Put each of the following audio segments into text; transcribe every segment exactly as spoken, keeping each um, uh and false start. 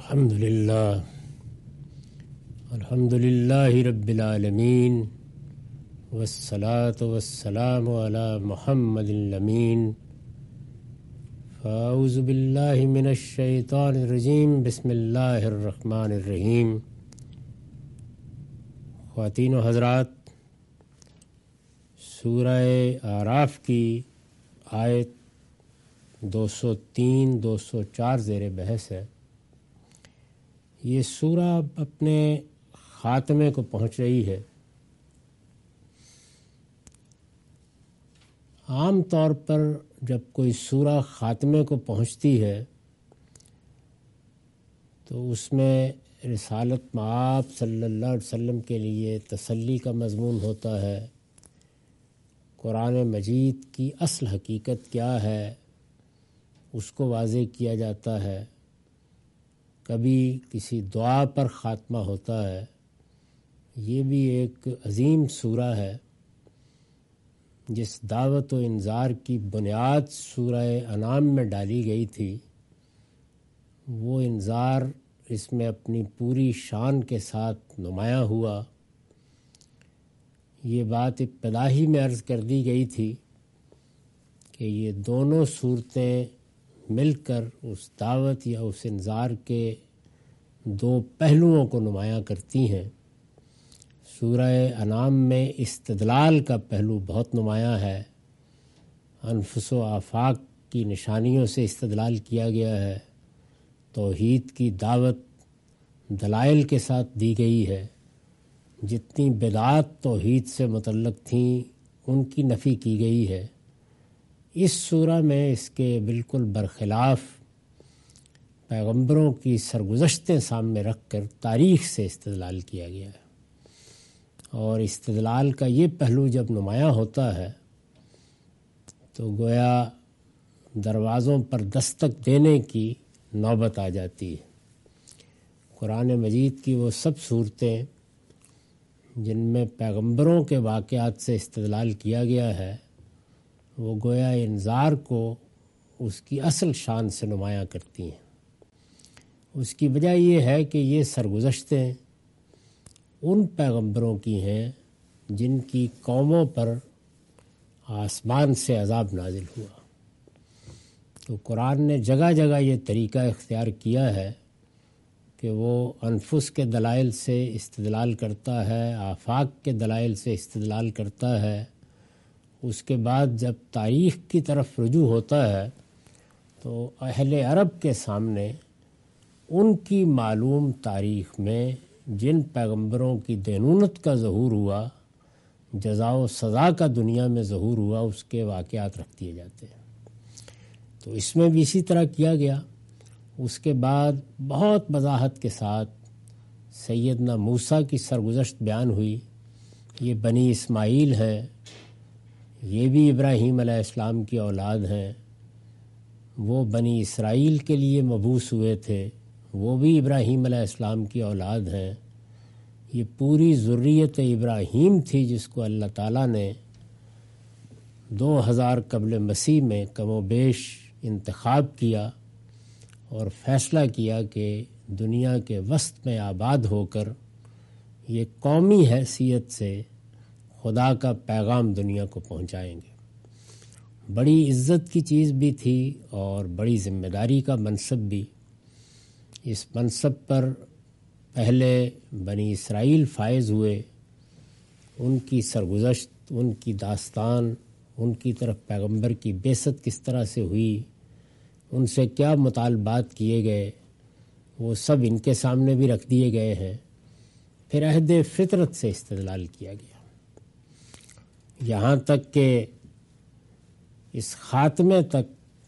الحمد للہ الحمد للہ رب العالمین والصلاة والسلام علی محمد الامین فاعوذ باللہ من الشیطان الرجیم بسم اللہ الرحمن الرحیم۔ خواتین و حضرات، سورہ اعراف کی آیت دو سو تین دو سو چار زیر بحث ہے۔ یہ سورہ اپنے خاتمے کو پہنچ رہی ہے۔ عام طور پر جب کوئی سورہ خاتمے کو پہنچتی ہے تو اس میں رسالت مآب صلی اللہ علیہ وسلم کے لیے تسلی کا مضمون ہوتا ہے، قرآن مجید کی اصل حقیقت کیا ہے اس کو واضح کیا جاتا ہے، کبھی کسی دعا پر خاتمہ ہوتا ہے۔ یہ بھی ایک عظیم سورہ ہے جس دعوت و انذار کی بنیاد سورہ انعام میں ڈالی گئی تھی، وہ انذار اس میں اپنی پوری شان کے ساتھ نمایاں ہوا۔ یہ بات ابتدا ہی میں عرض کر دی گئی تھی کہ یہ دونوں صورتیں مل کر اس دعوت یا اس انذار کے دو پہلوؤں کو نمایاں کرتی ہیں۔ سورہ انعام میں استدلال کا پہلو بہت نمایاں ہے، انفس و آفاق کی نشانیوں سے استدلال کیا گیا ہے، توحید کی دعوت دلائل کے ساتھ دی گئی ہے، جتنی بدعات توحید سے متعلق تھیں ان کی نفی کی گئی ہے۔ اس سورہ میں اس کے بالکل برخلاف پیغمبروں کی سرگزشتیں سامنے رکھ کر تاریخ سے استدلال کیا گیا ہے، اور استدلال کا یہ پہلو جب نمایاں ہوتا ہے تو گویا دروازوں پر دستک دینے کی نوبت آ جاتی ہے۔ قرآن مجید کی وہ سب صورتیں جن میں پیغمبروں کے واقعات سے استدلال کیا گیا ہے، وہ گویا انذار کو اس کی اصل شان سے نمایاں کرتی ہیں۔ اس کی وجہ یہ ہے کہ یہ سرگزشتیں ان پیغمبروں کی ہیں جن کی قوموں پر آسمان سے عذاب نازل ہوا۔ تو قرآن نے جگہ جگہ یہ طریقہ اختیار کیا ہے کہ وہ انفس کے دلائل سے استدلال کرتا ہے، آفاق کے دلائل سے استدلال کرتا ہے۔ اس کے بعد جب تاریخ کی طرف رجوع ہوتا ہے تو اہل عرب کے سامنے ان کی معلوم تاریخ میں جن پیغمبروں کی دینونت کا ظہور ہوا، جزا و سزا کا دنیا میں ظہور ہوا، اس کے واقعات رکھ دیے جاتے ہیں۔ تو اس میں بھی اسی طرح کیا گیا۔ اس کے بعد بہت وضاحت کے ساتھ سیدنا موسیٰ کی سرگزشت بیان ہوئی۔ یہ بنی اسماعیل ہیں، یہ بھی ابراہیم علیہ السلام کی اولاد ہیں، وہ بنی اسرائیل کے لیے مبعوث ہوئے تھے، وہ بھی ابراہیم علیہ السلام کی اولاد ہیں۔ یہ پوری ذریت ابراہیم تھی جس کو اللہ تعالیٰ نے دو ہزار قبل مسیح میں کم و بیش انتخاب کیا اور فیصلہ کیا کہ دنیا کے وسط میں آباد ہو کر یہ قومی حیثیت سے خدا کا پیغام دنیا کو پہنچائیں گے۔ بڑی عزت کی چیز بھی تھی اور بڑی ذمہ داری کا منصب بھی۔ اس منصب پر پہلے بنی اسرائیل فائز ہوئے، ان کی سرگزشت، ان کی داستان، ان کی طرف پیغمبر کی بعثت کس طرح سے ہوئی، ان سے کیا مطالبات کیے گئے، وہ سب ان کے سامنے بھی رکھ دیے گئے ہیں۔ پھر عہد فطرت سے استدلال کیا گیا، یہاں تک کہ اس خاتمے تک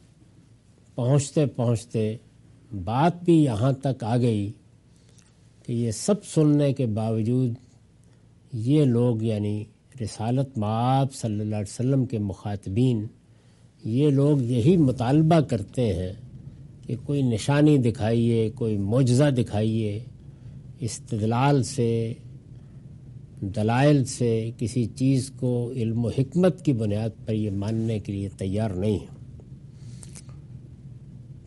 پہنچتے پہنچتے بات بھی یہاں تک آ گئی کہ یہ سب سننے کے باوجود یہ لوگ، یعنی رسالت مآب صلی اللہ علیہ وسلم کے مخاطبین، یہ لوگ یہی مطالبہ کرتے ہیں کہ کوئی نشانی دکھائیے، کوئی معجزہ دکھائیے۔ استدلال سے، دلائل سے کسی چیز کو علم و حکمت کی بنیاد پر یہ ماننے کے لیے تیار نہیں ہے۔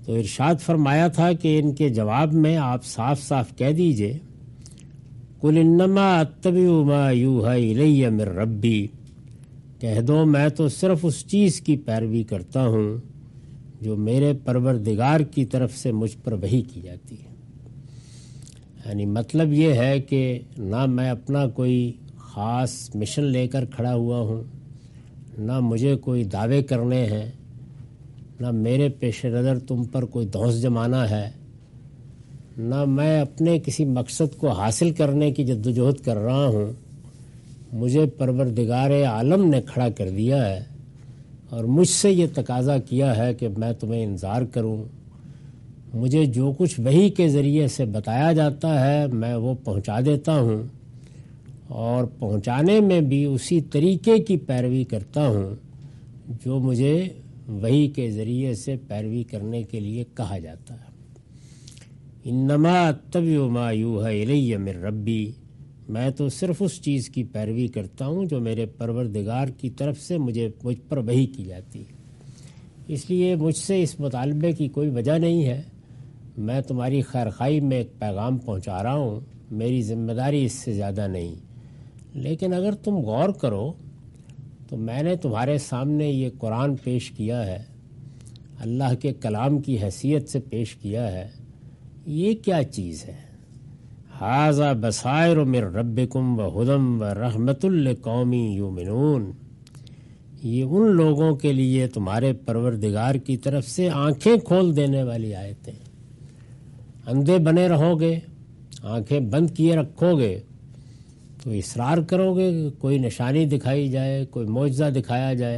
تو ارشاد فرمایا تھا کہ ان کے جواب میں آپ صاف صاف کہہ دیجئے قل انما اتبع ما یوحی الی من ربی، کہہ دو میں تو صرف اس چیز کی پیروی کرتا ہوں جو میرے پروردگار کی طرف سے مجھ پر وحی کی جاتی ہے۔ یعنی مطلب یہ ہے کہ نہ میں اپنا کوئی خاص مشن لے کر کھڑا ہوا ہوں، نہ مجھے کوئی دعوے کرنے ہیں، نہ میرے پیش نظر تم پر کوئی دھونس جمانا ہے، نہ میں اپنے کسی مقصد کو حاصل کرنے کی جدوجہد کر رہا ہوں۔ مجھے پروردگار عالم نے کھڑا کر دیا ہے اور مجھ سے یہ تقاضا کیا ہے کہ میں تمہیں انذار کروں۔ مجھے جو کچھ وحی کے ذریعے سے بتایا جاتا ہے میں وہ پہنچا دیتا ہوں، اور پہنچانے میں بھی اسی طریقے کی پیروی کرتا ہوں جو مجھے وحی کے ذریعے سے پیروی کرنے کے لیے کہا جاتا ہے۔ انما اتبع ما یوحی الی من ربی، میں تو صرف اس چیز کی پیروی کرتا ہوں جو میرے پروردگار کی طرف سے مجھے مجھ پر وحی کی جاتی ہے۔ اس لیے مجھ سے اس مطالبے کی کوئی وجہ نہیں ہے، میں تمہاری خیر خواہی میں ایک پیغام پہنچا رہا ہوں، میری ذمہ داری اس سے زیادہ نہیں۔ لیکن اگر تم غور کرو تو میں نے تمہارے سامنے یہ قرآن پیش کیا ہے، اللہ کے کلام کی حیثیت سے پیش کیا ہے، یہ کیا چیز ہے؟ ھذا بصائر من ربکم وہدی ورحمۃ لقوم یؤمنون، یہ ان لوگوں کے لیے تمہارے پروردگار کی طرف سے آنکھیں کھول دینے والی آیتیں۔ اندھے بنے رہو گے، آنکھیں بند کیے رکھو گے تو اصرار کرو گے کہ کوئی نشانی دکھائی جائے، کوئی معجزہ دکھایا جائے،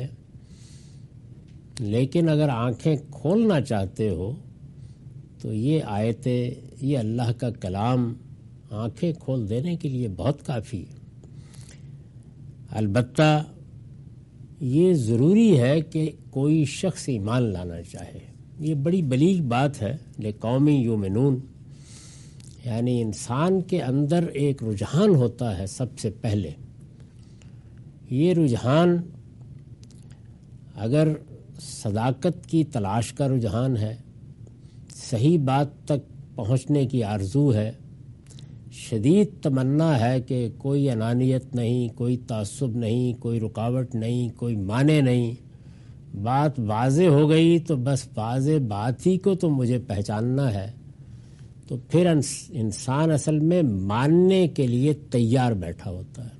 لیکن اگر آنکھیں کھولنا چاہتے ہو تو یہ آیتیں، یہ اللہ کا کلام آنکھیں کھول دینے کے لیے بہت کافی ہے۔ البتہ یہ ضروری ہے کہ کوئی شخص ایمان لانا چاہے، یہ بڑی بلیغ بات ہے۔ لقوم یؤمنون، یعنی انسان کے اندر ایک رجحان ہوتا ہے سب سے پہلے۔ یہ رجحان اگر صداقت کی تلاش کا رجحان ہے، صحیح بات تک پہنچنے کی آرزو ہے، شدید تمنا ہے کہ کوئی انانیت نہیں، کوئی تعصب نہیں، کوئی رکاوٹ نہیں، کوئی معنی نہیں، بات واضح ہو گئی تو بس واضح بات ہی کو تو مجھے پہچاننا ہے، تو پھر انسان اصل میں ماننے کے لیے تیار بیٹھا ہوتا ہے۔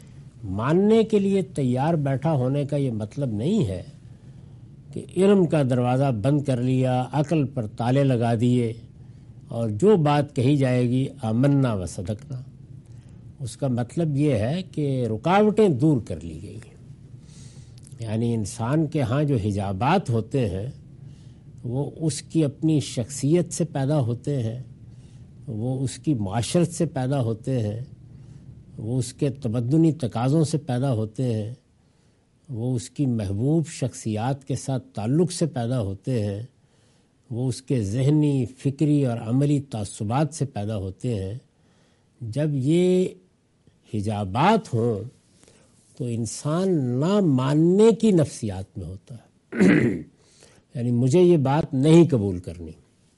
ماننے کے لیے تیار بیٹھا ہونے کا یہ مطلب نہیں ہے کہ علم کا دروازہ بند کر لیا، عقل پر تالے لگا دیے اور جو بات کہی جائے گی آمنا و صدقنا۔ اس کا مطلب یہ ہے کہ رکاوٹیں دور کر لی گئی ہیں۔ یعنی انسان کے ہاں جو حجابات ہوتے ہیں وہ اس کی اپنی شخصیت سے پیدا ہوتے ہیں، وہ اس کی معاشرت سے پیدا ہوتے ہیں، وہ اس کے تمدنی تقاضوں سے پیدا ہوتے ہیں، وہ اس کی محبوب شخصیات کے ساتھ تعلق سے پیدا ہوتے ہیں، وہ اس کے ذہنی، فکری اور عملی تعصبات سے پیدا ہوتے ہیں۔ جب یہ حجابات ہوں تو انسان نہ ماننے کی نفسیات میں ہوتا ہے۔ یعنی مجھے یہ بات نہیں قبول کرنی،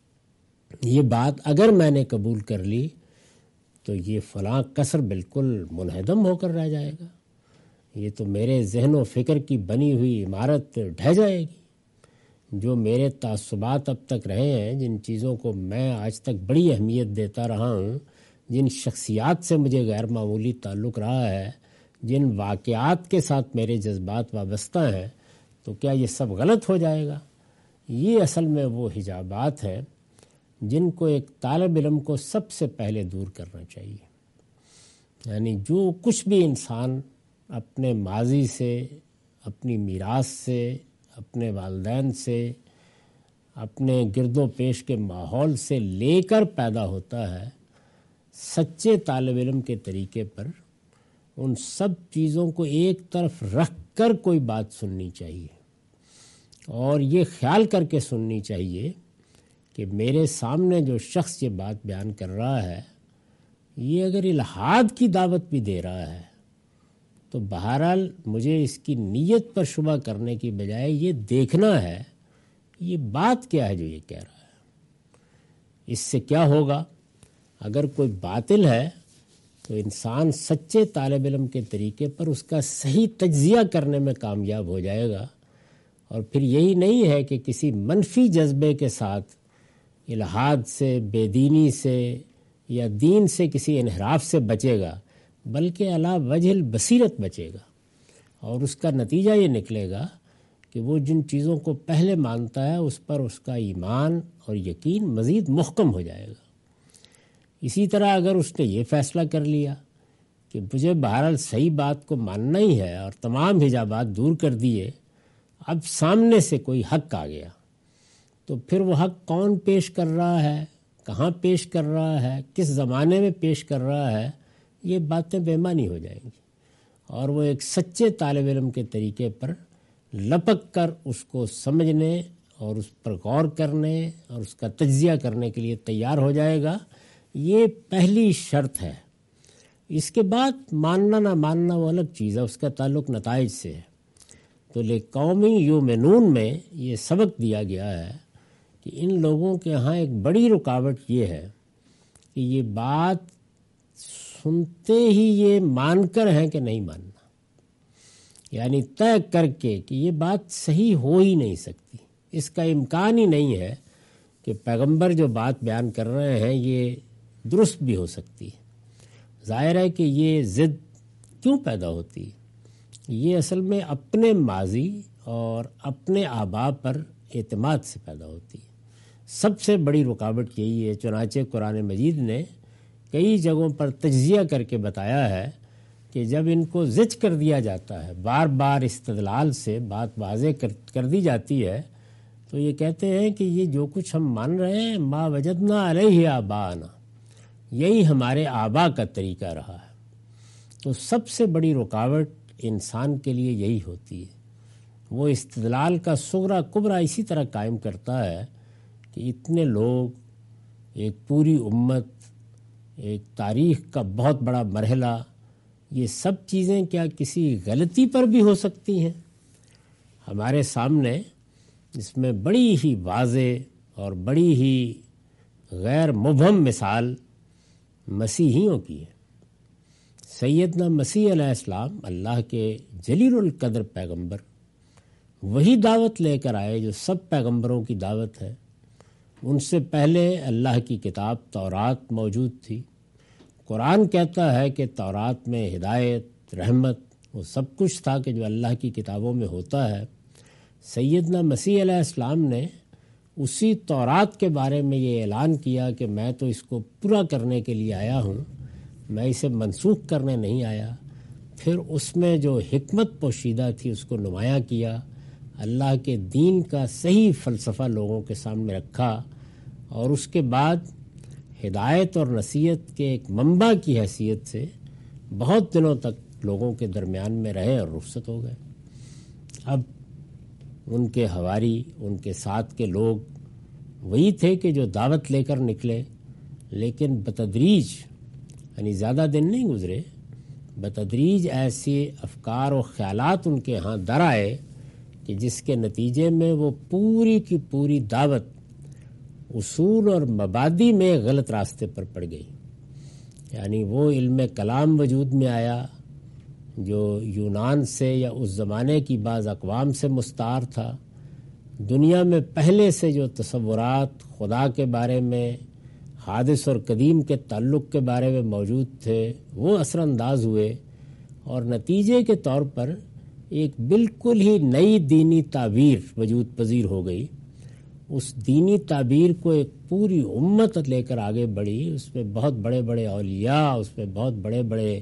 یہ بات اگر میں نے قبول کر لی تو یہ فلاں قصر بالکل منہدم ہو کر رہ جائے گا، یہ تو میرے ذہن و فکر کی بنی ہوئی عمارت ڈھہ جائے گی۔ جو میرے تعصبات اب تک رہے ہیں، جن چیزوں کو میں آج تک بڑی اہمیت دیتا رہا ہوں، جن شخصیات سے مجھے غیر معمولی تعلق رہا ہے، جن واقعات کے ساتھ میرے جذبات وابستہ ہیں، تو کیا یہ سب غلط ہو جائے گا؟ یہ اصل میں وہ حجابات ہیں جن کو ایک طالب علم کو سب سے پہلے دور کرنا چاہیے۔ یعنی جو کچھ بھی انسان اپنے ماضی سے، اپنی میراث سے، اپنے والدین سے، اپنے گرد و پیش کے ماحول سے لے کر پیدا ہوتا ہے، سچے طالب علم کے طریقے پر ان سب چیزوں کو ایک طرف رکھ کر کوئی بات سننی چاہیے، اور یہ خیال کر کے سننی چاہیے کہ میرے سامنے جو شخص یہ بات بیان کر رہا ہے، یہ اگر الحاد کی دعوت بھی دے رہا ہے تو بہرحال مجھے اس کی نیت پر شبہ کرنے کی بجائے یہ دیکھنا ہے یہ بات کیا ہے جو یہ کہہ رہا ہے۔ اس سے کیا ہوگا؟ اگر کوئی باطل ہے تو انسان سچے طالب علم کے طریقے پر اس کا صحیح تجزیہ کرنے میں کامیاب ہو جائے گا، اور پھر یہی نہیں ہے کہ کسی منفی جذبے کے ساتھ الحاد سے، بے دینی سے یا دین سے کسی انحراف سے بچے گا، بلکہ علی وجہ البصیرت بچے گا، اور اس کا نتیجہ یہ نکلے گا کہ وہ جن چیزوں کو پہلے مانتا ہے اس پر اس کا ایمان اور یقین مزید محکم ہو جائے گا۔ اسی طرح اگر اس نے یہ فیصلہ کر لیا کہ مجھے بہرحال صحیح بات کو ماننا ہی ہے اور تمام حجابات دور کر دیے، اب سامنے سے کوئی حق آ گیا، تو پھر وہ حق کون پیش کر رہا ہے، کہاں پیش کر رہا ہے، کس زمانے میں پیش کر رہا ہے، یہ باتیں بے معنی ہو جائیں گی، اور وہ ایک سچے طالب علم کے طریقے پر لپک کر اس کو سمجھنے اور اس پر غور کرنے اور اس کا تجزیہ کرنے کے لیے تیار ہو جائے گا۔ یہ پہلی شرط ہے۔ اس کے بعد ماننا نہ ماننا وہ الگ چیز ہے، اس کا تعلق نتائج سے ہے۔ تو لقوم یؤمنون میں یہ سبق دیا گیا ہے کہ ان لوگوں کے ہاں ایک بڑی رکاوٹ یہ ہے کہ یہ بات سنتے ہی یہ مان کر ہیں کہ نہیں ماننا، یعنی طے کر کے کہ یہ بات صحیح ہو ہی نہیں سکتی، اس کا امکان ہی نہیں ہے کہ پیغمبر جو بات بیان کر رہے ہیں یہ درست بھی ہو سکتی ہے۔ ظاہر ہے کہ یہ ضد کیوں پیدا ہوتی ہے؟ یہ اصل میں اپنے ماضی اور اپنے آباء پر اعتماد سے پیدا ہوتی ہے۔ سب سے بڑی رکاوٹ یہی ہے، چنانچہ قرآن مجید نے کئی جگہوں پر تجزیہ کر کے بتایا ہے کہ جب ان کو زج کر دیا جاتا ہے، بار بار استدلال سے بات واضح کر کر دی جاتی ہے، تو یہ کہتے ہیں کہ یہ جو کچھ ہم مان رہے ہیں ما وجدنا علیہ آباءنا، یہی ہمارے آباء کا طریقہ رہا ہے۔ تو سب سے بڑی رکاوٹ انسان کے لیے یہی ہوتی ہے، وہ استدلال کا صغرا کبرا اسی طرح قائم کرتا ہے کہ اتنے لوگ، ایک پوری امت، ایک تاریخ کا بہت بڑا مرحلہ، یہ سب چیزیں کیا کسی غلطی پر بھی ہو سکتی ہیں؟ ہمارے سامنے اس میں بڑی ہی واضح اور بڑی ہی غیر مبہم مثال مسیحیوں کی ہے۔ سیدنا مسیح علیہ السلام اللہ کے جلیل القدر پیغمبر، وہی دعوت لے کر آئے جو سب پیغمبروں کی دعوت ہے۔ ان سے پہلے اللہ کی کتاب تورات موجود تھی۔ قرآن کہتا ہے کہ تورات میں ہدایت، رحمت، وہ سب کچھ تھا کہ جو اللہ کی کتابوں میں ہوتا ہے۔ سیدنا مسیح علیہ السلام نے اسی تورات کے بارے میں یہ اعلان کیا کہ میں تو اس کو پورا کرنے کے لیے آیا ہوں، میں اسے منسوخ کرنے نہیں آیا۔ پھر اس میں جو حکمت پوشیدہ تھی اس کو نمایاں کیا، اللہ کے دین کا صحیح فلسفہ لوگوں کے سامنے رکھا، اور اس کے بعد ہدایت اور نصیحت کے ایک منبع کی حیثیت سے بہت دنوں تک لوگوں کے درمیان میں رہے اور رخصت ہو گئے۔ اب ان کے حواری، ان کے ساتھ کے لوگ وہی تھے کہ جو دعوت لے کر نکلے، لیکن بتدریج، یعنی زیادہ دن نہیں گزرے، بتدریج ایسے افکار و خیالات ان کے ہاں در آئے کہ جس کے نتیجے میں وہ پوری کی پوری دعوت اصول اور مبادی میں غلط راستے پر پڑ گئی۔ یعنی وہ علم کلام وجود میں آیا جو یونان سے یا اس زمانے کی بعض اقوام سے مستعار تھا۔ دنیا میں پہلے سے جو تصورات خدا کے بارے میں، حادث اور قدیم کے تعلق کے بارے میں موجود تھے، وہ اثر انداز ہوئے، اور نتیجے کے طور پر ایک بالکل ہی نئی دینی تعبیر وجود پذیر ہو گئی۔ اس دینی تعبیر کو ایک پوری امت لے کر آگے بڑھی، اس میں بہت بڑے بڑے اولیاء، اس میں بہت بڑے بڑے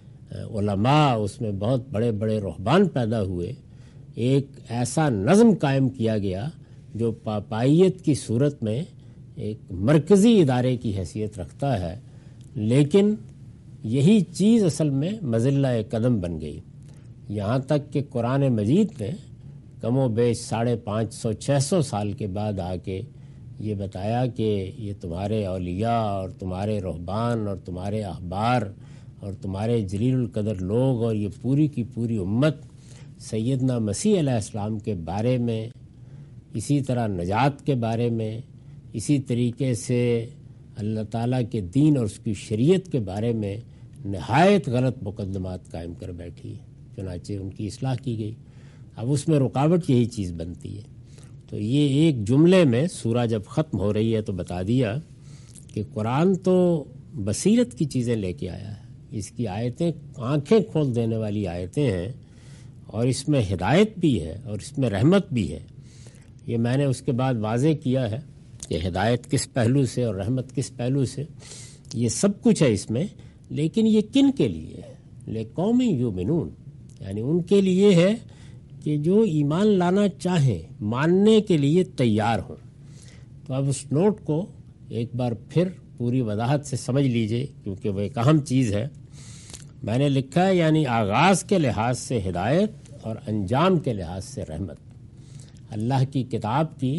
علماء، اس میں بہت بڑے بڑے رہبان پیدا ہوئے۔ ایک ایسا نظم قائم کیا گیا جو پاپائیت کی صورت میں ایک مرکزی ادارے کی حیثیت رکھتا ہے، لیکن یہی چیز اصل میں مظلہ قدم بن گئی، یہاں تک کہ قرآن مجید نے کم و بیش ساڑھے پانچ سو چھ سو سال کے بعد آ کے یہ بتایا کہ یہ تمہارے اولیاء اور تمہارے رہبان اور تمہارے احبار اور تمہارے جلیل القدر لوگ اور یہ پوری کی پوری امت سیدنا مسیح علیہ السلام کے بارے میں، اسی طرح نجات کے بارے میں، اسی طریقے سے اللہ تعالیٰ کے دین اور اس کی شریعت کے بارے میں نہایت غلط مقدمات قائم کر بیٹھی ہے، چنانچہ ان کی اصلاح کی گئی۔ اب اس میں رکاوٹ یہی چیز بنتی ہے۔ تو یہ ایک جملے میں سورہ جب ختم ہو رہی ہے تو بتا دیا کہ قرآن تو بصیرت کی چیزیں لے کے آیا ہے، اس کی آیتیں آنکھیں کھول دینے والی آیتیں ہیں، اور اس میں ہدایت بھی ہے اور اس میں رحمت بھی ہے۔ یہ میں نے اس کے بعد واضح کیا ہے کہ ہدایت کس پہلو سے اور رحمت کس پہلو سے، یہ سب کچھ ہے اس میں، لیکن یہ کن کے لیے ہے؟ لِقَوْمٍ یُؤْمِنُونَ، یعنی ان کے لیے ہے کہ جو ایمان لانا چاہیں، ماننے کے لیے تیار ہوں۔ تو اب اس نوٹ کو ایک بار پھر پوری وضاحت سے سمجھ لیجئے، کیونکہ وہ ایک اہم چیز ہے۔ میں نے لکھا ہے یعنی آغاز کے لحاظ سے ہدایت اور انجام کے لحاظ سے رحمت۔ اللہ کی کتاب کی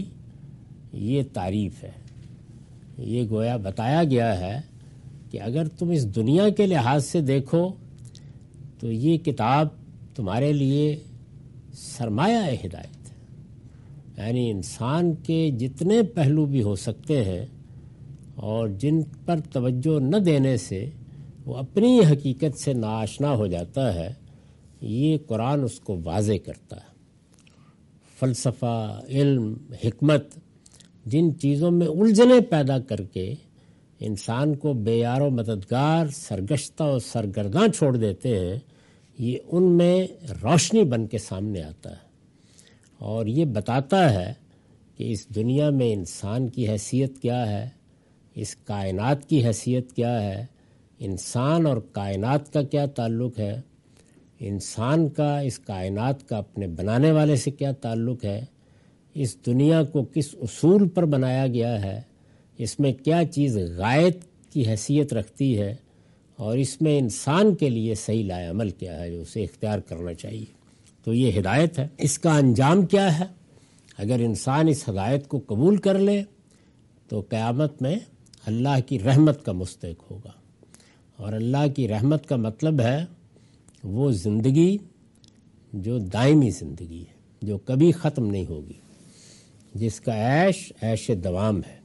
یہ تعریف ہے، یہ گویا بتایا گیا ہے کہ اگر تم اس دنیا کے لحاظ سے دیکھو تو یہ کتاب تمہارے لیے سرمایہ ہدایت ہے، یعنی انسان کے جتنے پہلو بھی ہو سکتے ہیں اور جن پر توجہ نہ دینے سے وہ اپنی حقیقت سے ناآشنا ہو جاتا ہے، یہ قرآن اس کو واضح کرتا ہے۔ فلسفہ، علم، حکمت، جن چیزوں میں الجھنیں پیدا کر کے انسان کو بے یار و مددگار، سرگشتہ اور سرگرداں چھوڑ دیتے ہیں، یہ ان میں روشنی بن کے سامنے آتا ہے، اور یہ بتاتا ہے کہ اس دنیا میں انسان کی حیثیت کیا ہے، اس کائنات کی حیثیت کیا ہے، انسان اور کائنات کا کیا تعلق ہے، انسان کا اس کائنات کا اپنے بنانے والے سے کیا تعلق ہے، اس دنیا کو کس اصول پر بنایا گیا ہے، اس میں کیا چیز غائب کی حیثیت رکھتی ہے، اور اس میں انسان کے لیے صحیح لائے عمل کیا ہے جو اسے اختیار کرنا چاہیے۔ تو یہ ہدایت ہے۔ اس کا انجام کیا ہے؟ اگر انسان اس ہدایت کو قبول کر لے تو قیامت میں اللہ کی رحمت کا مستحق ہوگا، اور اللہ کی رحمت کا مطلب ہے وہ زندگی جو دائمی زندگی ہے، جو کبھی ختم نہیں ہوگی، جس کا عیش عیش دوام ہے،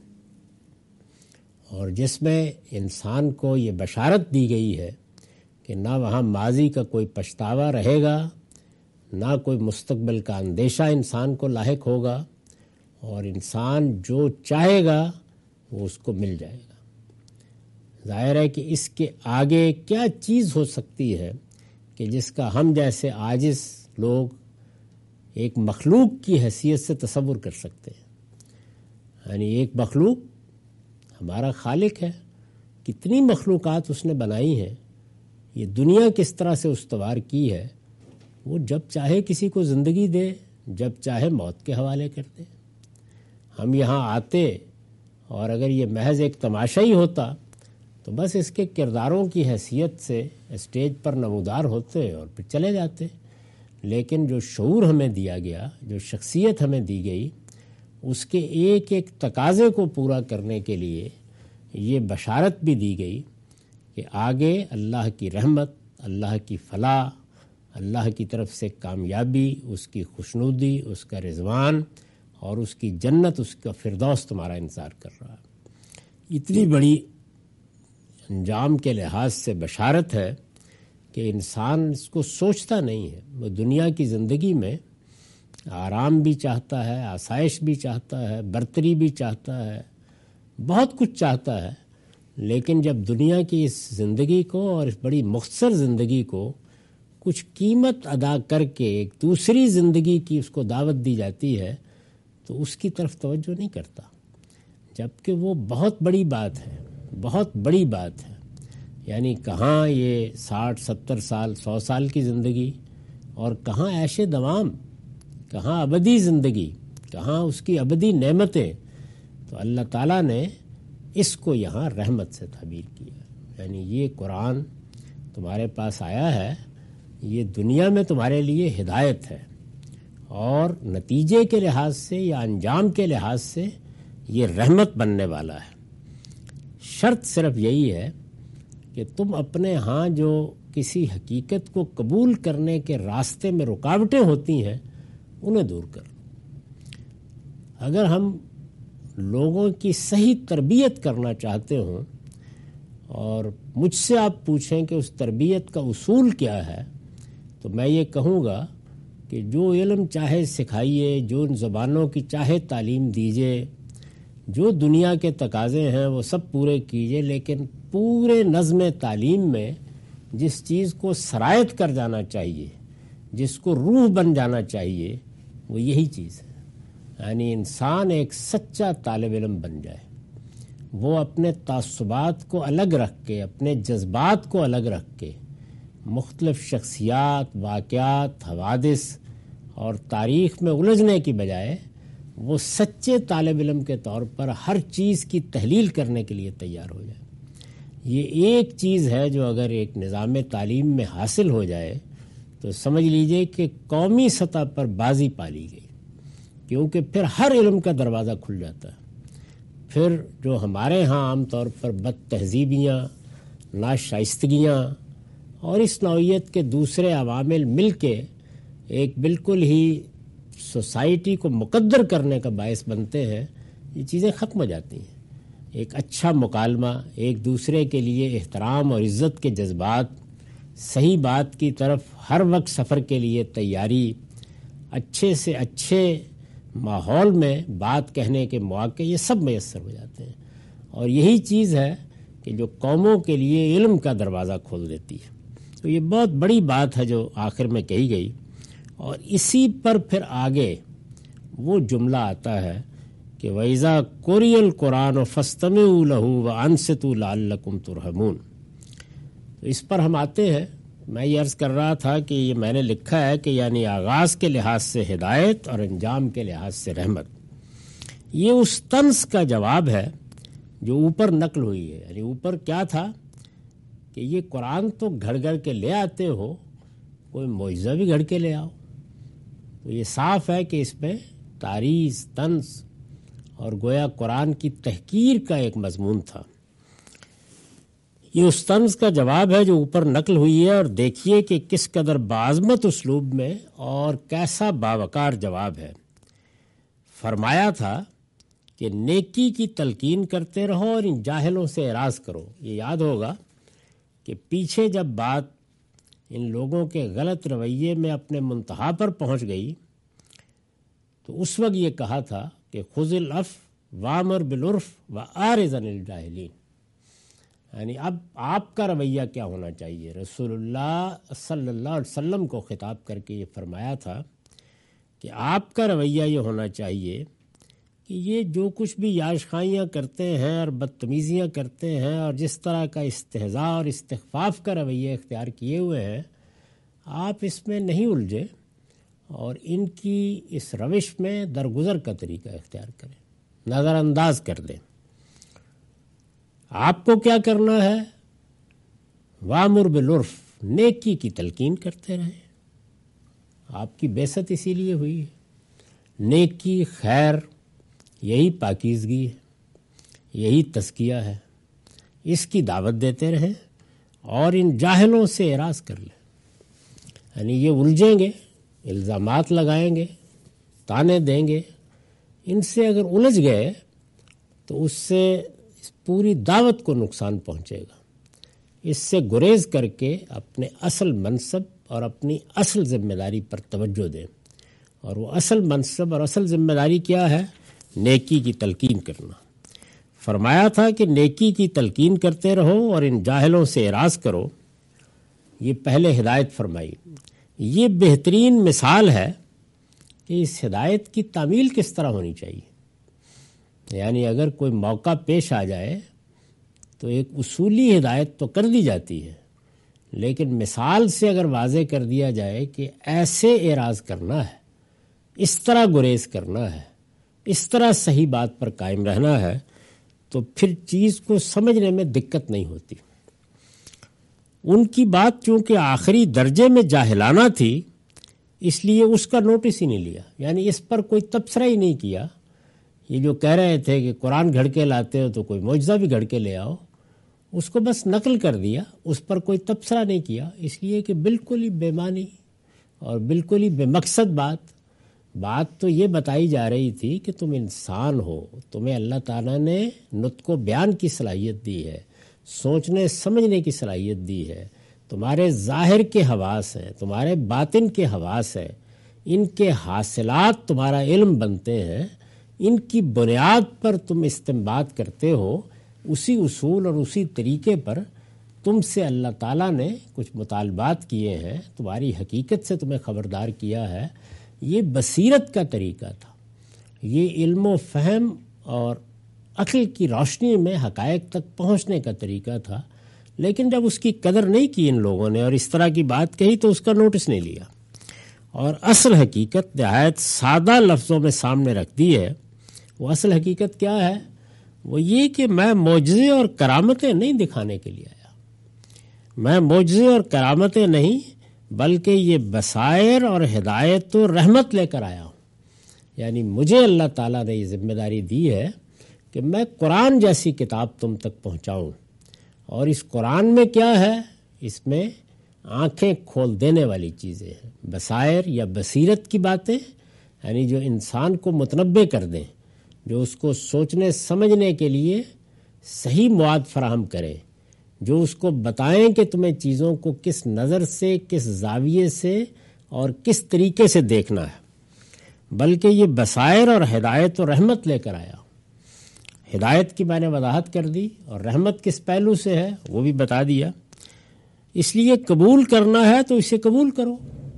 اور جس میں انسان کو یہ بشارت دی گئی ہے کہ نہ وہاں ماضی کا کوئی پچھتاوا رہے گا، نہ کوئی مستقبل کا اندیشہ انسان کو لاحق ہوگا، اور انسان جو چاہے گا وہ اس کو مل جائے گا۔ ظاہر ہے کہ اس کے آگے کیا چیز ہو سکتی ہے کہ جس کا ہم جیسے عاجز لوگ ایک مخلوق کی حیثیت سے تصور کر سکتے ہیں۔ یعنی ایک مخلوق ہمارا خالق ہے، کتنی مخلوقات اس نے بنائی ہیں، یہ دنیا کس طرح سے استوار کی ہے، وہ جب چاہے کسی کو زندگی دے، جب چاہے موت کے حوالے کر دے۔ ہم یہاں آتے اور اگر یہ محض ایک تماشا ہی ہوتا تو بس اس کے کرداروں کی حیثیت سے اسٹیج پر نمودار ہوتے اور پھر چلے جاتے، لیکن جو شعور ہمیں دیا گیا، جو شخصیت ہمیں دی گئی، اس کے ایک ایک تقاضے کو پورا کرنے کے لیے یہ بشارت بھی دی گئی کہ آگے اللہ کی رحمت، اللہ کی فلاح، اللہ کی طرف سے کامیابی، اس کی خوشنودی، اس کا رضوان اور اس کی جنت، اس کا فردوس تمہارا انتظار کر رہا ہے۔ اتنی بڑی انجام کے لحاظ سے بشارت ہے کہ انسان اس کو سوچتا نہیں ہے۔ وہ دنیا کی زندگی میں آرام بھی چاہتا ہے، آسائش بھی چاہتا ہے، برتری بھی چاہتا ہے، بہت کچھ چاہتا ہے، لیکن جب دنیا کی اس زندگی کو اور اس بڑی مختصر زندگی کو کچھ قیمت ادا کر کے ایک دوسری زندگی کی اس کو دعوت دی جاتی ہے تو اس کی طرف توجہ نہیں کرتا، جبکہ وہ بہت بڑی بات ہے، بہت بڑی بات ہے۔ یعنی کہاں یہ ساٹھ ستر سال، سو سال کی زندگی، اور کہاں عیش دوام، کہاں ابدی زندگی، کہاں اس کی ابدی نعمتیں۔ تو اللہ تعالیٰ نے اس کو یہاں رحمت سے تعبیر کیا، یعنی یہ قرآن تمہارے پاس آیا ہے، یہ دنیا میں تمہارے لیے ہدایت ہے، اور نتیجے کے لحاظ سے یا انجام کے لحاظ سے یہ رحمت بننے والا ہے۔ شرط صرف یہی ہے کہ تم اپنے ہاں جو کسی حقیقت کو قبول کرنے کے راستے میں رکاوٹیں ہوتی ہیں انہیں دور کر۔ اگر ہم لوگوں کی صحیح تربیت کرنا چاہتے ہوں اور مجھ سے آپ پوچھیں کہ اس تربیت کا اصول کیا ہے، تو میں یہ کہوں گا کہ جو علم چاہے سکھائیے، جو ان زبانوں کی چاہے تعلیم دیجیے، جو دنیا کے تقاضے ہیں وہ سب پورے کیجیے، لیکن پورے نظم تعلیم میں جس چیز کو سرایت کر جانا چاہیے، جس کو روح بن جانا چاہیے، وہ یہی چیز ہے، یعنی انسان ایک سچا طالب علم بن جائے، وہ اپنے تعصبات کو الگ رکھ کے، اپنے جذبات کو الگ رکھ کے مختلف شخصیات، واقعات، حوادث اور تاریخ میں الجھنے کی بجائے وہ سچے طالب علم کے طور پر ہر چیز کی تحلیل کرنے کے لیے تیار ہو جائے۔ یہ ایک چیز ہے جو اگر ایک نظام تعلیم میں حاصل ہو جائے تو سمجھ لیجئے کہ قومی سطح پر بازی پا لی گئی، کیونکہ پھر ہر علم کا دروازہ کھل جاتا ہے۔ پھر جو ہمارے ہاں عام طور پر بد تہذیبیاں، ناشائستگیاں اور اس نوعیت کے دوسرے عوامل مل کے ایک بالکل ہی سوسائٹی کو مقدر کرنے کا باعث بنتے ہیں، یہ چیزیں ختم ہو جاتی ہیں۔ ایک اچھا مکالمہ، ایک دوسرے کے لیے احترام اور عزت کے جذبات، صحیح بات کی طرف ہر وقت سفر کے لیے تیاری، اچھے سے اچھے ماحول میں بات کہنے کے مواقع، یہ سب میسر ہو جاتے ہیں، اور یہی چیز ہے کہ جو قوموں کے لیے علم کا دروازہ کھول دیتی ہے۔ تو یہ بہت بڑی بات ہے جو آخر میں کہی گئی، اور اسی پر پھر آگے وہ جملہ آتا ہے کہ وَإِذَا قُرِئَ الْقُرْآنُ فَاسْتَمِعُوا لَهُ وَأَنصِتُوا لَعَلَّكُمْ تُرْحَمُونَ۔ تو اس پر ہم آتے ہیں۔ میں یہ عرض کر رہا تھا کہ یہ میں نے لکھا ہے کہ یعنی آغاز کے لحاظ سے ہدایت اور انجام کے لحاظ سے رحمت، یہ اس طنز کا جواب ہے جو اوپر نقل ہوئی ہے۔ یعنی اوپر کیا تھا کہ یہ قرآن تو گھڑ گھڑ کے لے آتے ہو، کوئی معجزہ بھی گھڑ کے لے آؤ، تو یہ صاف ہے کہ اس میں تعریض، طنز اور گویا قرآن کی تحقیر کا ایک مضمون تھا۔ یہ اس طنز کا جواب ہے جو اوپر نقل ہوئی ہے، اور دیکھیے کہ کس قدر بعظمت اسلوب میں اور کیسا باوقار جواب ہے۔ فرمایا تھا کہ نیکی کی تلقین کرتے رہو اور ان جاہلوں سے اعراض کرو۔ یہ یاد ہوگا کہ پیچھے جب بات ان لوگوں کے غلط رویے میں اپنے منتہا پر پہنچ گئی تو اس وقت یہ کہا تھا کہ خذ العفو وامر بالعرف واعرض عن الجاہلین، یعنی اب آپ کا رویہ کیا ہونا چاہیے۔ رسول اللہ صلی اللہ علیہ وسلم کو خطاب کر کے یہ فرمایا تھا کہ آپ کا رویہ یہ ہونا چاہیے کہ یہ جو کچھ بھی یاشخائیاں کرتے ہیں اور بدتمیزیاں کرتے ہیں اور جس طرح کا استہزاء اور استخفاف کا رویہ اختیار کیے ہوئے ہیں، آپ اس میں نہیں الجھے اور ان کی اس روش میں درگزر کا طریقہ اختیار کریں، نظر انداز کر دیں۔ آپ کو کیا کرنا ہے؟ وامر بالعرف، نیکی کی تلقین کرتے رہیں۔ آپ کی بعثت اسی لیے ہوئی ہے۔ نیکی، خیر، یہی پاکیزگی ہے، یہی تزکیہ ہے، اس کی دعوت دیتے رہیں اور ان جاہلوں سے اعراض کر لیں۔ یعنی یہ الجھیں گے، الزامات لگائیں گے، تانے دیں گے، ان سے اگر الجھ گئے تو اس سے پوری دعوت کو نقصان پہنچے گا۔ اس سے گریز کر کے اپنے اصل منصب اور اپنی اصل ذمہ داری پر توجہ دیں، اور وہ اصل منصب اور اصل ذمہ داری کیا ہے؟ نیکی کی تلقین کرنا۔ فرمایا تھا کہ نیکی کی تلقین کرتے رہو اور ان جاہلوں سے اعراض کرو۔ یہ پہلے ہدایت فرمائی۔ یہ بہترین مثال ہے کہ اس ہدایت کی تعمیل کس طرح ہونی چاہیے۔ یعنی اگر کوئی موقع پیش آ جائے تو ایک اصولی ہدایت تو کر دی جاتی ہے، لیکن مثال سے اگر واضح کر دیا جائے کہ ایسے اعراض کرنا ہے، اس طرح گریز کرنا ہے، اس طرح صحیح بات پر قائم رہنا ہے، تو پھر چیز کو سمجھنے میں دقت نہیں ہوتی۔ ان کی بات چونکہ آخری درجے میں جاہلانہ تھی، اس لیے اس کا نوٹس ہی نہیں لیا، یعنی اس پر کوئی تبصرہ ہی نہیں کیا۔ یہ جو کہہ رہے تھے کہ قرآن گھڑ کے لاتے ہو تو کوئی معجزہ بھی گھڑ کے لے آؤ، اس کو بس نقل کر دیا، اس پر کوئی تبصرہ نہیں کیا، اس لیے کہ بالکل ہی بے معنی اور بالکل ہی بے مقصد بات، بات تو یہ بتائی جا رہی تھی کہ تم انسان ہو، تمہیں اللہ تعالیٰ نے نطق و بیان کی صلاحیت دی ہے، سوچنے سمجھنے کی صلاحیت دی ہے، تمہارے ظاہر کے حواس ہیں، تمہارے باطن کے حواس ہیں، ان کے حاصلات تمہارا علم بنتے ہیں، ان کی بنیاد پر تم استنباط کرتے ہو، اسی اصول اور اسی طریقے پر تم سے اللہ تعالیٰ نے کچھ مطالبات کیے ہیں، تمہاری حقیقت سے تمہیں خبردار کیا ہے۔ یہ بصیرت کا طریقہ تھا، یہ علم و فہم اور عقل کی روشنی میں حقائق تک پہنچنے کا طریقہ تھا، لیکن جب اس کی قدر نہیں کی ان لوگوں نے اور اس طرح کی بات کہی تو اس کا نوٹس نہیں لیا، اور اصل حقیقت نہایت سادہ لفظوں میں سامنے رکھ دی ہے۔ وہ اصل حقیقت کیا ہے؟ وہ یہ کہ میں معجزے اور کرامتیں نہیں دکھانے کے لیے آیا، میں معجزے اور کرامتیں نہیں بلکہ یہ بصائر اور ہدایت و رحمت لے کر آیا ہوں۔ یعنی مجھے اللہ تعالیٰ نے یہ ذمہ داری دی ہے کہ میں قرآن جیسی کتاب تم تک پہنچاؤں، اور اس قرآن میں کیا ہے؟ اس میں آنکھیں کھول دینے والی چیزیں ہیں، بصائر یا بصیرت کی باتیں، یعنی جو انسان کو متنبع کر دیں، جو اس کو سوچنے سمجھنے کے لیے صحیح مواد فراہم کریں، جو اس کو بتائیں کہ تمہیں چیزوں کو کس نظر سے، کس زاویے سے اور کس طریقے سے دیکھنا ہے، بلکہ یہ بصائر اور ہدایت و رحمت لے کر آیا۔ ہدایت کی میں نے وضاحت کر دی، اور رحمت کس پہلو سے ہے وہ بھی بتا دیا۔ اس لیے قبول کرنا ہے تو اسے قبول کرو،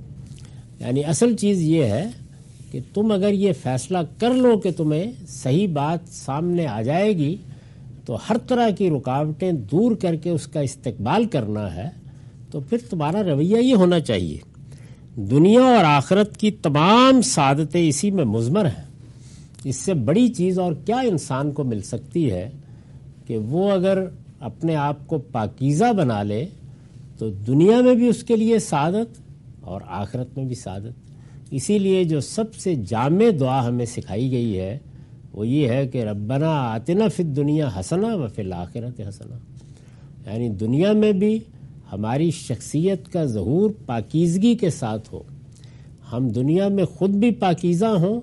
یعنی اصل چیز یہ ہے کہ تم اگر یہ فیصلہ کر لو کہ تمہیں صحیح بات سامنے آ جائے گی تو ہر طرح کی رکاوٹیں دور کر کے اس کا استقبال کرنا ہے، تو پھر تمہارا رویہ یہ ہونا چاہیے۔ دنیا اور آخرت کی تمام سعادتیں اسی میں مضمر ہیں، اس سے بڑی چیز اور کیا انسان کو مل سکتی ہے کہ وہ اگر اپنے آپ کو پاکیزہ بنا لے تو دنیا میں بھی اس کے لیے سعادت اور آخرت میں بھی سعادت۔ اسی لیے جو سب سے جامع دعا ہمیں سکھائی گئی ہے وہ یہ ہے کہ ربنا آتنا فی الدنیا حسنہ و فی الآخرۃ حسنہ، یعنی دنیا میں بھی ہماری شخصیت کا ظہور پاکیزگی کے ساتھ ہو، ہم دنیا میں خود بھی پاکیزہ ہوں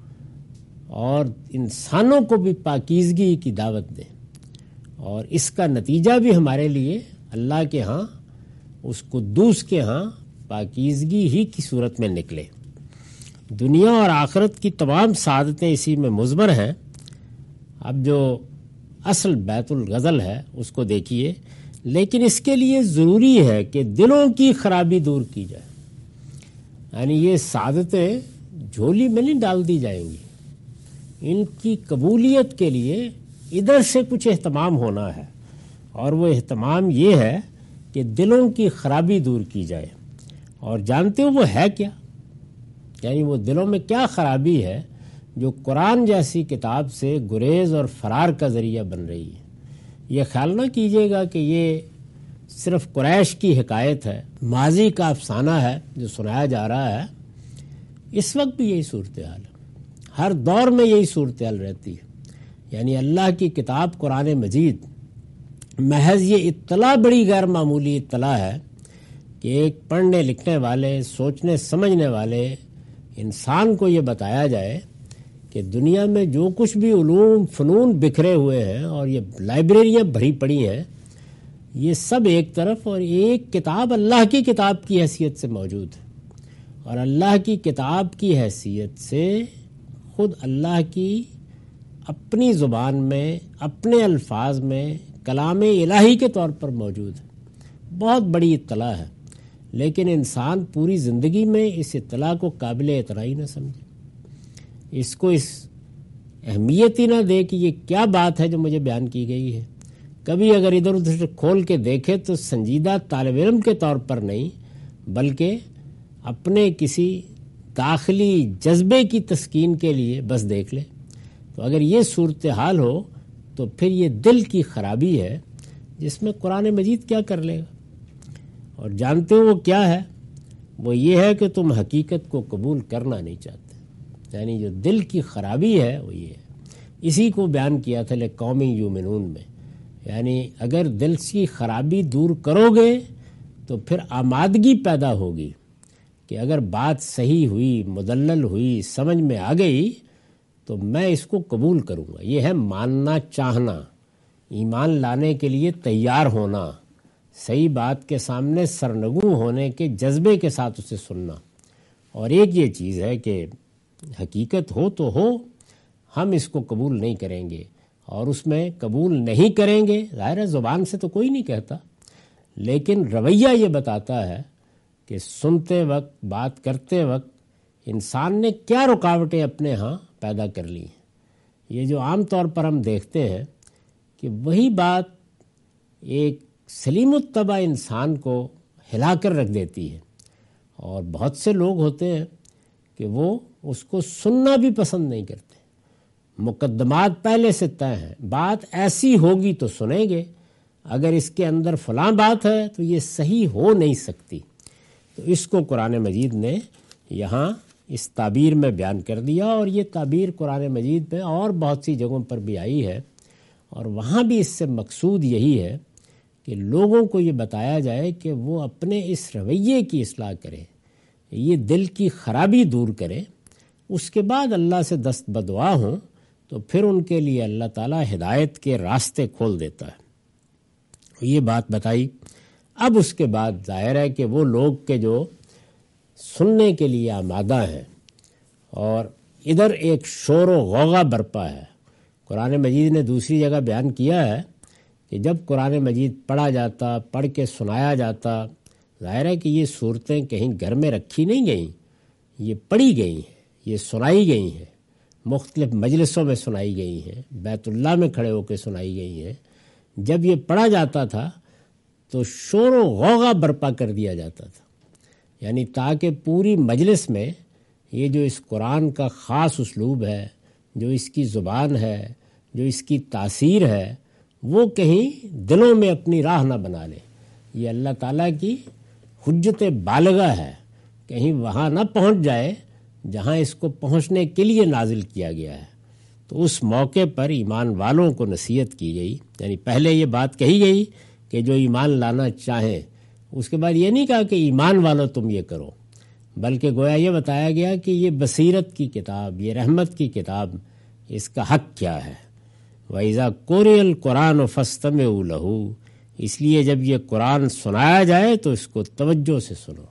اور انسانوں کو بھی پاکیزگی کی دعوت دیں، اور اس کا نتیجہ بھی ہمارے لیے اللہ کے ہاں، اس قدوس کے ہاں پاکیزگی ہی کی صورت میں نکلے۔ دنیا اور آخرت کی تمام سعادتیں اسی میں مضمر ہیں۔ اب جو اصل بیت الغزل ہے اس کو دیکھیے، لیکن اس کے لیے ضروری ہے کہ دلوں کی خرابی دور کی جائے، یعنی یہ سعادتیں جھولی میں نہیں ڈال دی جائیں گی، ان کی قبولیت کے لیے ادھر سے کچھ اہتمام ہونا ہے، اور وہ اہتمام یہ ہے کہ دلوں کی خرابی دور کی جائے۔ اور جانتے ہو وہ ہے کیا؟ یعنی وہ دلوں میں کیا خرابی ہے جو قرآن جیسی کتاب سے گریز اور فرار کا ذریعہ بن رہی ہے؟ یہ خیال نہ کیجیے گا کہ یہ صرف قریش کی حکایت ہے، ماضی کا افسانہ ہے جو سنایا جا رہا ہے۔ اس وقت بھی یہی صورتحال ہے، ہر دور میں یہی صورتحال رہتی ہے۔ یعنی اللہ کی کتاب قرآن مجید محض یہ اطلاع بڑی غیر معمولی اطلاع ہے کہ ایک پڑھنے لکھنے والے، سوچنے سمجھنے والے انسان کو یہ بتایا جائے کہ دنیا میں جو کچھ بھی علوم فنون بکھرے ہوئے ہیں اور یہ لائبریریاں بھری پڑی ہیں، یہ سب ایک طرف، اور ایک کتاب اللہ کی کتاب کی حیثیت سے موجود ہے، اور اللہ کی کتاب کی حیثیت سے خود اللہ کی اپنی زبان میں، اپنے الفاظ میں کلام الہی کے طور پر موجود ہے۔ بہت بڑی اطلاع ہے، لیکن انسان پوری زندگی میں اس اطلاع کو قابل اعتراض ہی نہ سمجھے، اس کو اس اہمیت ہی نہ دے کہ یہ کیا بات ہے جو مجھے بیان کی گئی ہے۔ کبھی اگر ادھر ادھر سے کھول کے دیکھے تو سنجیدہ طالب علم کے طور پر نہیں، بلکہ اپنے کسی داخلی جذبے کی تسکین کے لیے بس دیکھ لے۔ تو اگر یہ صورتحال ہو تو پھر یہ دل کی خرابی ہے جس میں قرآن مجید کیا کر لے گا۔ اور جانتے ہو وہ کیا ہے؟ وہ یہ ہے کہ تم حقیقت کو قبول کرنا نہیں چاہتے، یعنی جو دل کی خرابی ہے وہ یہ ہے۔ اسی کو بیان کیا تھا لقوم یؤمنون میں، یعنی اگر دل کی خرابی دور کرو گے تو پھر آمادگی پیدا ہوگی کہ اگر بات صحیح ہوئی، مدلل ہوئی، سمجھ میں آ گئی تو میں اس کو قبول کروں گا۔ یہ ہے ماننا چاہنا، ایمان لانے کے لیے تیار ہونا، صحیح بات کے سامنے سرنگوں ہونے کے جذبے کے ساتھ اسے سننا۔ اور ایک یہ چیز ہے کہ حقیقت ہو تو ہو، ہم اس کو قبول نہیں کریں گے، اور اس میں قبول نہیں کریں گے، ظاہر ہے زبان سے تو کوئی نہیں کہتا، لیکن رویہ یہ بتاتا ہے کہ سنتے وقت، بات کرتے وقت انسان نے کیا رکاوٹیں اپنے ہاں پیدا کر لی ہیں۔ یہ جو عام طور پر ہم دیکھتے ہیں کہ وہی بات ایک سلیم الطبع انسان کو ہلا کر رکھ دیتی ہے، اور بہت سے لوگ ہوتے ہیں کہ وہ اس کو سننا بھی پسند نہیں کرتے۔ مقدمات پہلے سے طے ہیں، بات ایسی ہوگی تو سنیں گے، اگر اس کے اندر فلاں بات ہے تو یہ صحیح ہو نہیں سکتی۔ تو اس کو قرآن مجید نے یہاں اس تعبیر میں بیان کر دیا، اور یہ تعبیر قرآن مجید میں اور بہت سی جگہوں پر بھی آئی ہے، اور وہاں بھی اس سے مقصود یہی ہے کہ لوگوں کو یہ بتایا جائے کہ وہ اپنے اس رویے کی اصلاح کریں، یہ دل کی خرابی دور کریں، اس کے بعد اللہ سے دست بدعا ہوں تو پھر ان کے لیے اللہ تعالیٰ ہدایت کے راستے کھول دیتا ہے۔ یہ بات بتائی۔ اب اس کے بعد ظاہر ہے کہ وہ لوگ کے جو سننے کے لیے آمادہ ہیں، اور ادھر ایک شور و غوغا برپا ہے۔ قرآن مجید نے دوسری جگہ بیان کیا ہے کہ جب قرآن مجید پڑھا جاتا، پڑھ کے سنایا جاتا، ظاہر ہے کہ یہ صورتیں کہیں گھر میں رکھی نہیں گئیں، یہ پڑھی گئی ہیں، یہ سنائی گئی ہیں، مختلف مجلسوں میں سنائی گئی ہیں، بیت اللہ میں کھڑے ہو کے سنائی گئی ہیں۔ جب یہ پڑھا جاتا تھا تو شور و غوغا برپا کر دیا جاتا تھا، یعنی تاکہ پوری مجلس میں یہ جو اس قرآن کا خاص اسلوب ہے، جو اس کی زبان ہے، جو اس کی تاثیر ہے، وہ کہیں دلوں میں اپنی راہ نہ بنا لے۔ یہ اللہ تعالیٰ کی حجت بالغہ ہے، کہیں وہاں نہ پہنچ جائے جہاں اس کو پہنچنے کے لیے نازل کیا گیا ہے۔ تو اس موقع پر ایمان والوں کو نصیحت کی گئی، یعنی پہلے یہ بات کہی گئی کہ جو ایمان لانا چاہیں، اس کے بعد یہ نہیں کہا کہ ایمان والوں تم یہ کرو، بلکہ گویا یہ بتایا گیا کہ یہ بصیرت کی کتاب، یہ رحمت کی کتاب، اس کا حق کیا ہے۔ وَإِذَا قُرِئَ الْقُرْآنُ فَاسْتَمِعُوا لَهُ، اس لیے جب یہ قرآن سنایا جائے تو اس کو توجہ سے سنو۔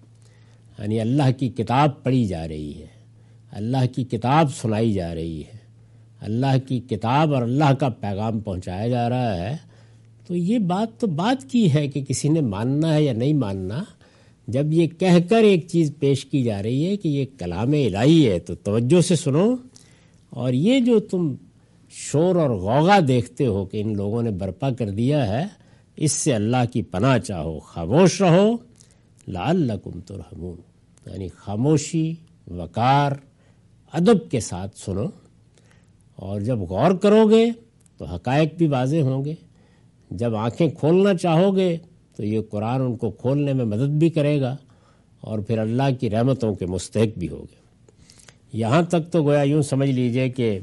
یعنی اللہ کی کتاب پڑھی جا رہی ہے، اللہ کی کتاب سنائی جا رہی ہے، اللہ کی کتاب اور اللہ کا پیغام پہنچایا جا رہا ہے، تو یہ بات تو بات کی ہے کہ کسی نے ماننا ہے یا نہیں ماننا۔ جب یہ کہہ کر ایک چیز پیش کی جا رہی ہے کہ یہ کلام الہی ہے تو توجہ سے سنو، اور یہ جو تم شور اور غوغا دیکھتے ہو کہ ان لوگوں نے برپا کر دیا ہے، اس سے اللہ کی پناہ چاہو، خاموش رہو، لعلکم ترحمون، یعنی خاموشی، وقار، ادب کے ساتھ سنو، اور جب غور کرو گے تو حقائق بھی واضح ہوں گے۔ جب آنکھیں کھولنا چاہو گے تو یہ قرآن ان کو کھولنے میں مدد بھی کرے گا، اور پھر اللہ کی رحمتوں کے مستحق بھی ہوگے۔ یہاں تک تو گویا یوں سمجھ لیجئے کہ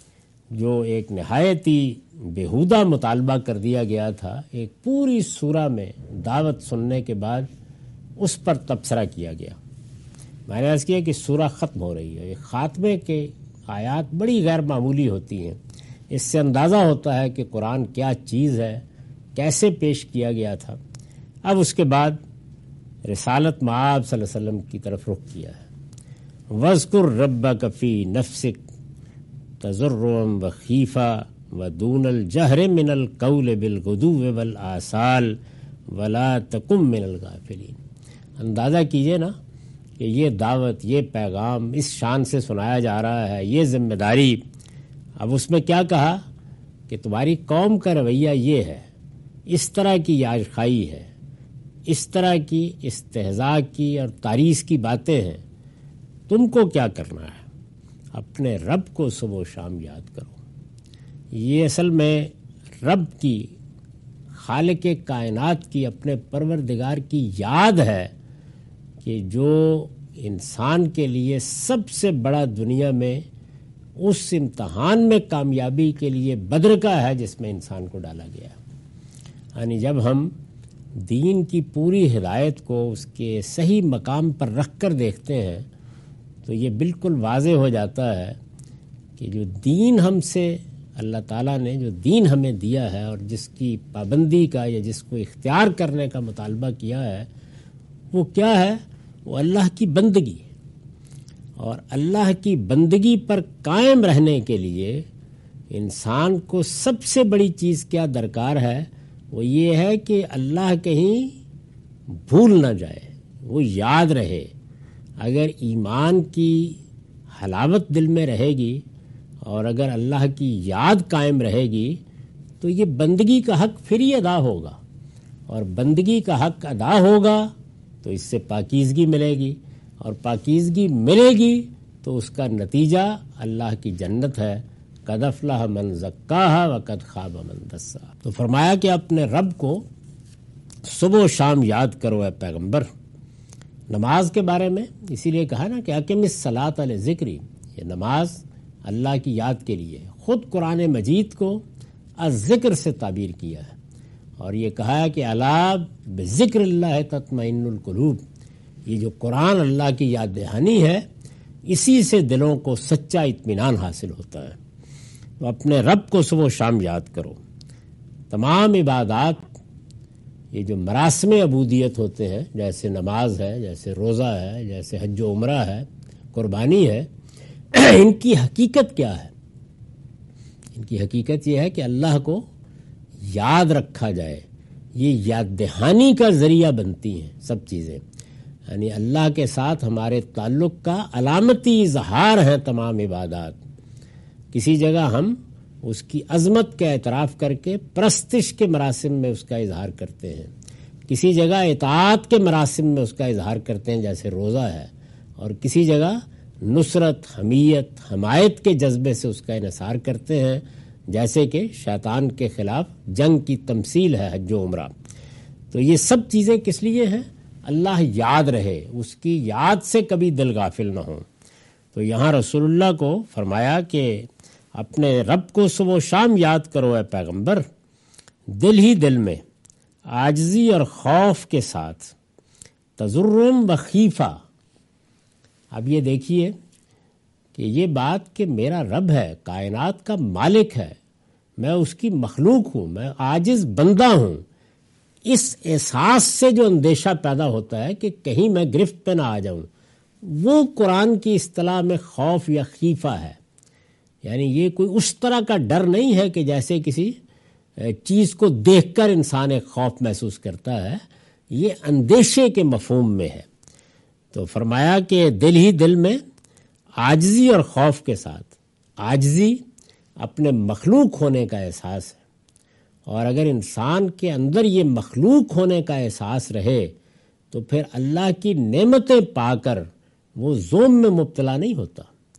جو ایک نہایتی بیہودہ مطالبہ کر دیا گیا تھا، ایک پوری سورہ میں دعوت سننے کے بعد اس پر تبصرہ کیا گیا۔ میں نے عرض کیا کہ سورہ ختم ہو رہی ہے، خاتمے کے آیات بڑی غیر معمولی ہوتی ہیں، اس سے اندازہ ہوتا ہے کہ قرآن کیا چیز ہے، کیسے پیش کیا گیا تھا۔ اب اس کے بعد رسالت مآب صلی اللہ علیہ وسلم کی طرف رخ کیا ہے۔ وَاذْكُرْ رَبَّكَ فِي نَفْسِكَ تَضَرُّعًا وَخِيفَةً وَدُونَ الْجَهْرِ مِنَ الْقَوْلِ بِالْغُدُوِّ وَالْآصَالِ وَلَا تَكُن مِّنَ الْغَافِلِينَ۔ اندازہ کیجئے نا کہ یہ دعوت، یہ پیغام اس شان سے سنایا جا رہا ہے، یہ ذمہ داری۔ اب اس میں کیا کہا کہ تمہاری قوم کا رویہ یہ ہے، اس طرح کی یاج خائی ہے، اس طرح کی استہزاء کی اور تعریض کی باتیں ہیں، تم کو کیا کرنا ہے؟ اپنے رب کو صبح و شام یاد کرو۔ یہ اصل میں رب کی، خالق کائنات کی، اپنے پروردگار کی یاد ہے کہ جو انسان کے لیے سب سے بڑا دنیا میں اس امتحان میں کامیابی کے لیے بدر کا ہے جس میں انسان کو ڈالا گیا۔ یعنی جب ہم دین کی پوری ہدایت کو اس کے صحیح مقام پر رکھ کر دیکھتے ہیں تو یہ بالکل واضح ہو جاتا ہے کہ جو دین ہم سے اللہ تعالیٰ نے جو دین ہمیں دیا ہے اور جس کی پابندی کا یا جس کو اختیار کرنے کا مطالبہ کیا ہے وہ کیا ہے؟ وہ اللہ کی بندگی. اور اللہ کی بندگی پر قائم رہنے کے لیے انسان کو سب سے بڑی چیز کیا درکار ہے؟ وہ یہ ہے کہ اللہ کہیں بھول نہ جائے، وہ یاد رہے. اگر ایمان کی حلاوت دل میں رہے گی اور اگر اللہ کی یاد قائم رہے گی تو یہ بندگی کا حق پھر ہی ادا ہوگا، اور بندگی کا حق ادا ہوگا تو اس سے پاکیزگی ملے گی، اور پاکیزگی ملے گی تو اس کا نتیجہ اللہ کی جنت ہے. قد افلح من زکاہا وقد خاب من دساہا. تو فرمایا کہ اپنے رب کو صبح و شام یاد کرو اے پیغمبر. نماز کے بارے میں اسی لیے کہا نا کہ اقم الصلاۃ لذکری، یہ نماز اللہ کی یاد کے لیے. خود قرآن مجید کو الذکر سے تعبیر کیا ہے اور یہ کہا ہے کہ الا بذکر اللہ تطمئن القلوب. یہ جو قرآن اللہ کی یاد دہانی ہے اسی سے دلوں کو سچا اطمینان حاصل ہوتا ہے. تو اپنے رب کو صبح و شام یاد کرو. تمام عبادات، یہ جو مراسم عبودیت ہوتے ہیں، جیسے نماز ہے، جیسے روزہ ہے، جیسے حج و عمرہ ہے، قربانی ہے، ان کی حقیقت کیا ہے؟ ان کی حقیقت یہ ہے کہ اللہ کو یاد رکھا جائے. یہ یاد دہانی کا ذریعہ بنتی ہیں سب چیزیں، یعنی اللہ کے ساتھ ہمارے تعلق کا علامتی اظہار ہیں تمام عبادات. کسی جگہ ہم اس کی عظمت کا اعتراف کر کے پرستش کے مراسم میں اس کا اظہار کرتے ہیں، کسی جگہ اطاعت کے مراسم میں اس کا اظہار کرتے ہیں جیسے روزہ ہے، اور کسی جگہ نصرت، حمیت، حمایت کے جذبے سے اس کا انحصار کرتے ہیں جیسے کہ شیطان کے خلاف جنگ کی تمثیل ہے حج و عمرہ. تو یہ سب چیزیں کس لیے ہیں؟ اللہ یاد رہے، اس کی یاد سے کبھی دل غافل نہ ہو. تو یہاں رسول اللہ کو فرمایا کہ اپنے رب کو صبح و شام یاد کرو اے پیغمبر، دل ہی دل میں عاجزی اور خوف کے ساتھ، تضرم و خیفہ. اب یہ دیکھیے کہ یہ بات کہ میرا رب ہے، کائنات کا مالک ہے، میں اس کی مخلوق ہوں، میں عاجز بندہ ہوں، اس احساس سے جو اندیشہ پیدا ہوتا ہے کہ کہیں میں گرفت پہ نہ آ جاؤں، وہ قرآن کی اصطلاح میں خوف یا خیفہ ہے. یعنی یہ کوئی اس طرح کا ڈر نہیں ہے کہ جیسے کسی چیز کو دیکھ کر انسان ایک خوف محسوس کرتا ہے، یہ اندیشے کے مفہوم میں ہے. تو فرمایا کہ دل ہی دل میں عاجزی اور خوف کے ساتھ. عاجزی اپنے مخلوق ہونے کا احساس ہے، اور اگر انسان کے اندر یہ مخلوق ہونے کا احساس رہے تو پھر اللہ کی نعمتیں پا کر وہ زوم میں مبتلا نہیں ہوتا.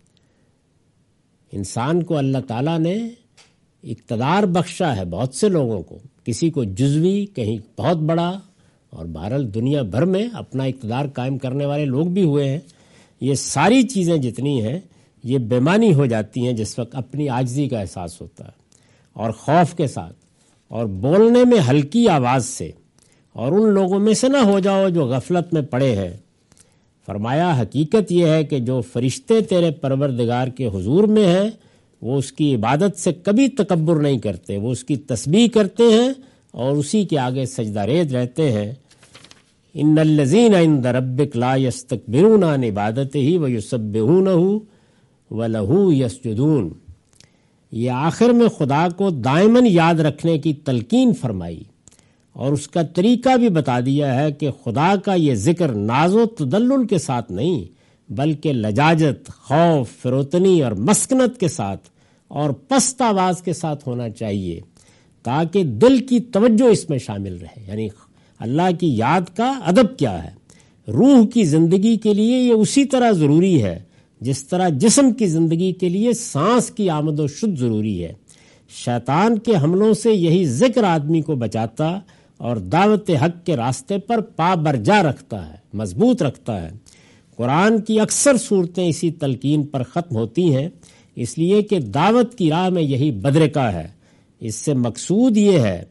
انسان کو اللہ تعالیٰ نے اقتدار بخشا ہے بہت سے لوگوں کو، کسی کو جزوی، کہیں بہت بڑا، اور بہرحال دنیا بھر میں اپنا اقتدار قائم کرنے والے لوگ بھی ہوئے ہیں. یہ ساری چیزیں جتنی ہیں یہ بےمانی ہو جاتی ہیں جس وقت اپنی عاجزی کا احساس ہوتا ہے، اور خوف کے ساتھ، اور بولنے میں ہلکی آواز سے، اور ان لوگوں میں سے نہ ہو جاؤ جو غفلت میں پڑے ہیں. فرمایا حقیقت یہ ہے کہ جو فرشتے تیرے پروردگار کے حضور میں ہیں وہ اس کی عبادت سے کبھی تکبر نہیں کرتے، وہ اس کی تسبیح کرتے ہیں اور اسی کے آگے سجدہ ریز رہتے ہیں. ان الذین عند ربک لا یستکبرون عن عبادتہ ویسبحونہ ولہ یسجدون. یہ آخر میں خدا کو دائماً یاد رکھنے کی تلقین فرمائی اور اس کا طریقہ بھی بتا دیا ہے کہ خدا کا یہ ذکر ناز و تدلل کے ساتھ نہیں بلکہ لجاجت، خوف، فروتنی اور مسکنت کے ساتھ اور پست آواز کے ساتھ ہونا چاہیے تاکہ دل کی توجہ اس میں شامل رہے. یعنی اللہ کی یاد کا ادب کیا ہے؟ روح کی زندگی کے لیے یہ اسی طرح ضروری ہے جس طرح جسم کی زندگی کے لیے سانس کی آمد و شد ضروری ہے. شیطان کے حملوں سے یہی ذکر آدمی کو بچاتا اور دعوت حق کے راستے پر پا برجا رکھتا ہے، مضبوط رکھتا ہے. قرآن کی اکثر صورتیں اسی تلقین پر ختم ہوتی ہیں، اس لیے کہ دعوت کی راہ میں یہی بدرکہ ہے. اس سے مقصود یہ ہے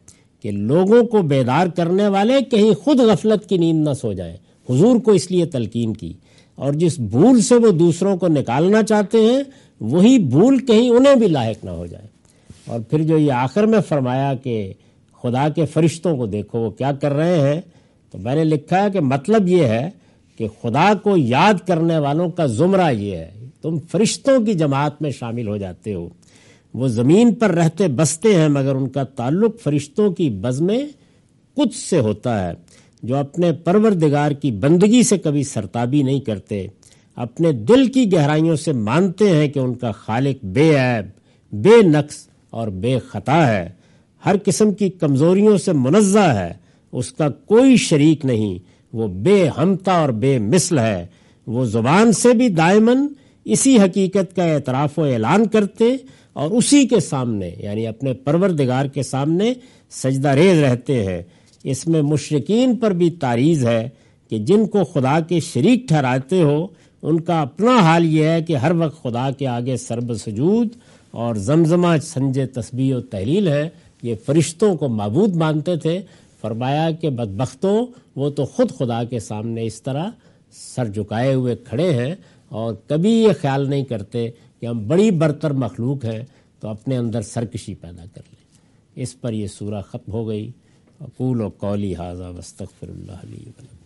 کہ لوگوں کو بیدار کرنے والے کہیں خود غفلت کی نیند نہ سو جائیں. حضور کو اس لیے تلقین کی، اور جس بھول سے وہ دوسروں کو نکالنا چاہتے ہیں وہی بھول کہیں انہیں بھی لاحق نہ ہو جائے. اور پھر جو یہ آخر میں فرمایا کہ خدا کے فرشتوں کو دیکھو وہ کیا کر رہے ہیں، تو میں نے لکھا ہے کہ مطلب یہ ہے کہ خدا کو یاد کرنے والوں کا زمرہ یہ ہے، تم فرشتوں کی جماعت میں شامل ہو جاتے ہو. وہ زمین پر رہتے بستے ہیں مگر ان کا تعلق فرشتوں کی بزم قدس سے ہوتا ہے، جو اپنے پروردگار کی بندگی سے کبھی سرتابی نہیں کرتے، اپنے دل کی گہرائیوں سے مانتے ہیں کہ ان کا خالق بے عیب، بے نقص اور بے خطا ہے، ہر قسم کی کمزوریوں سے منزہ ہے، اس کا کوئی شریک نہیں، وہ بے ہمتا اور بے مثل ہے. وہ زبان سے بھی دائماً اسی حقیقت کا اعتراف و اعلان کرتے اور اسی کے سامنے یعنی اپنے پروردگار کے سامنے سجدہ ریز رہتے ہیں. اس میں مشرکین پر بھی تعریض ہے کہ جن کو خدا کے شریک ٹھہراتے ہو ان کا اپنا حال یہ ہے کہ ہر وقت خدا کے آگے سرب سجود اور زمزمہ سنجے تسبیح و تحلیل ہے. یہ فرشتوں کو معبود مانتے تھے. فرمایا کہ بدبختوں وہ تو خود خدا کے سامنے اس طرح سر جھکائے ہوئے کھڑے ہیں اور کبھی یہ خیال نہیں کرتے کہ ہم بڑی برتر مخلوق ہیں تو اپنے اندر سرکشی پیدا کر لیں. اس پر یہ سورہ ختم ہو گئی. اقول و قولی ھذا واستغفر اللہ لی ولکم.